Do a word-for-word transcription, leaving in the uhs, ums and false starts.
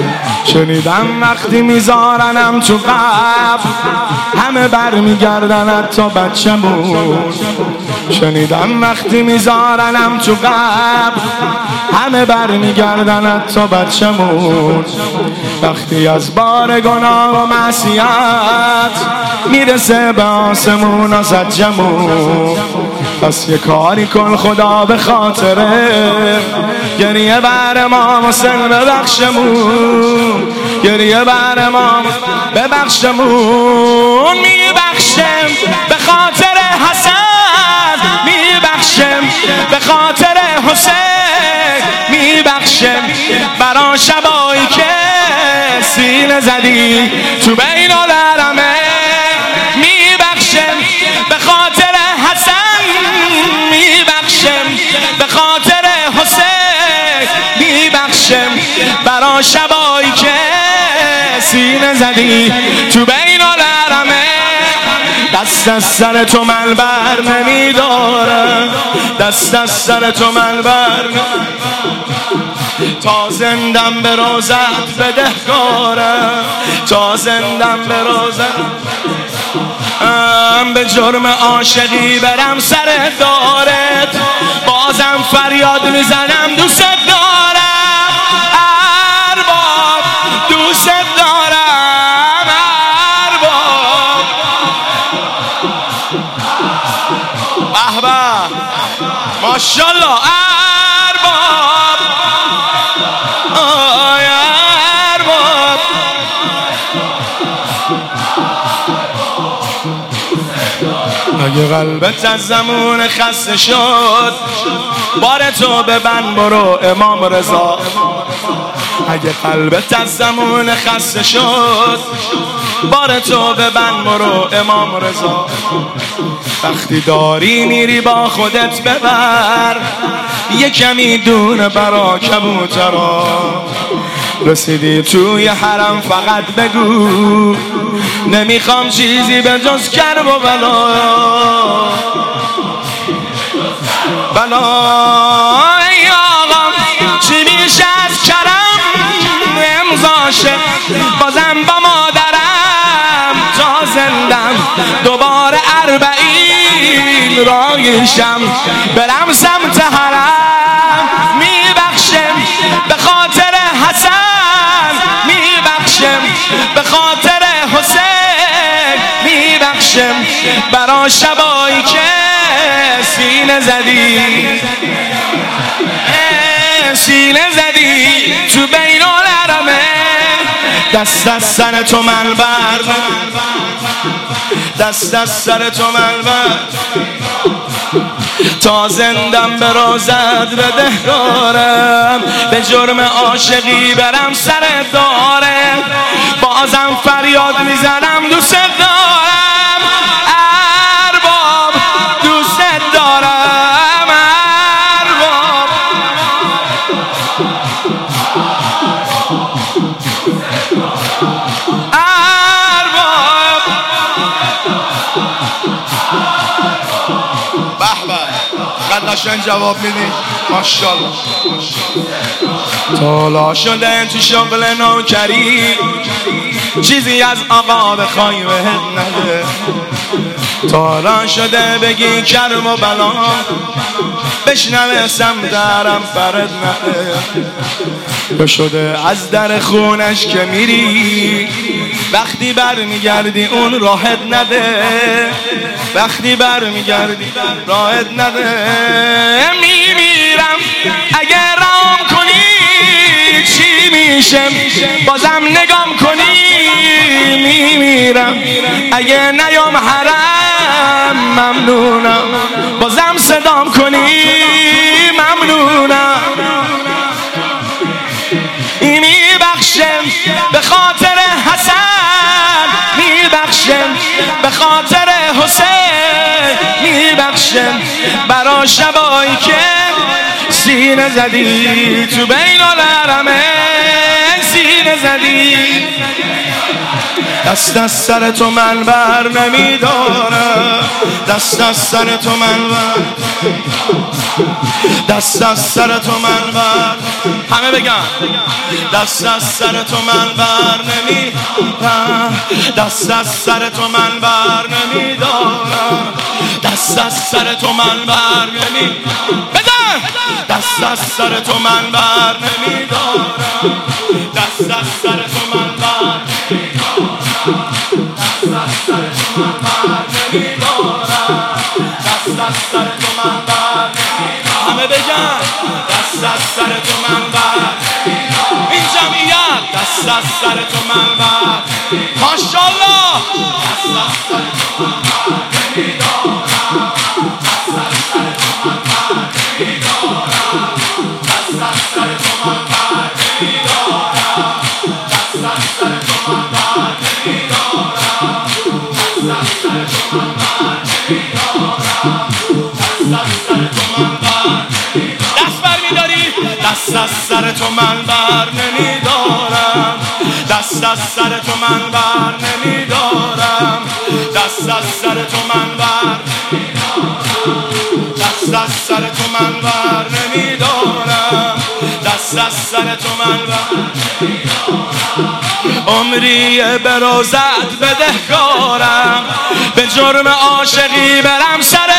شنیدم وقتی میذارنم تو قبر همه بر میگردن تا بچمون. شنیدم وقتی میذارنم تو قبر همه بر میگردن تا بچمون. وقتی از بار گناه و معصیت میرسه به آسمون و زجمون. پس یه کاری کن خدا به خاطره گریه بر ما حسین ببخشمون. گریه بر ما ببخشمون. میبخشم به خاطر حسن، میبخشم به خاطر حسین، میبخشم برا شبایی که سینه زدی تو بین الحرمه. میبخشم به خاطر حسن، میبخشم به خاطر حسین، میبخشم برا شبایی که سینه زدی تو بین الحرمه. دست از سر تو من بر نمیدارم، دست از سر تو من بر تا زندم به روزت بدهکارم، تا زندم به روزت به جرم عاشقی برم سر دارت. بازم فریاد میزنم دوست دارم ارباب، دوست دارم ارباب. به به ماشاءالله ارباب، آی ارباب. اگه قلبت از زمون خسته شد بار تو ببند برو امام رضا. اگه قلبت از زمون خسته شد بار تو ببند برو امام رضا. وقتی داری میری با خودت ببر یه کمی دونه برا کبوترا. رسیدی توی حرم فقط بگو نمیخوام چیزی به جز کرب و بلا. بلا ای آقا چی میشه از کرم امضاشه بازم با مادرم تا زندم دوباره اربعین رایشم برم سمت حرم. میبخشم به خاطر حسن، میبخشم به خاطر حسین، میبخشم برا شبایی که سینه زدی سینه زدی تو بین الحرمه. دست از سر تو من بر، دست از سر تو من بر تا زندم به روزت بدهکارم. به جرم عاشقی برم سر داره بازم فریاد میزنم دوست دارم ارباب، دوست دارم ارباب. ارباب به به قد قشنگ جواب میدی ماشاءالله. طالا شده تو شغل نوکری چیزی از آقا بخوای بهت نده. طالا شده بگی کرم و بلا بشنوه سمدرم برد نده. بشده از در خونش که میری وقتی بر میگردی اون راحت نده. وقتی بر میگردی راحت نده. میمیرم اگر رام کنی چی میشم بازم نگام کنی. میمیرم اگه نیام حرم ممنونم بازم صدام کنی. ممنونم میبخشم به خاطر حسن، میبخشم به خاطر حسین، میبخشم برا شبایی که سینه زدی تو بین الحرمه. سینه زدی دست از سر تو من بر نمیدارم، دست از سر تو من بر، دست از سر تو من بر، همه بگن دست از سر تو من بر نمیدارم، دست از سر تو من بر نمیدارم، دست از سر تو من بر نمی بزن، دست از سر تو من بر نمیدارم، دست از سر تو من بر نمیدارم، دست از سر تو من بر نمیدارم، دست از سر تو من بر نمیدارم، همه بگن دست از سر تو من بر نمیدارم، این جمعیت دست از سر تو من بر ماشاءالله، دست از سر تو من بر نمیدارم، دست از سر تو من بر نمیدارم، دست از سر تو من بر نمیدارم، دست از سر تو من بر نمیدارم، دست از سر تو من بر نمیدارم، دست از سر تو من بر نمیدارم، دست بر میداری، دست از سر تو من بر نمیدارم، دست از سر تو من بر نمیدارم، دست از سر تو من بر نمیدارم، دست از سر تو من بر نمیدارم، دست از سر تو من بر نمیدارم، عمری به روزت بدهکارم، به جرم عاشقی برم سر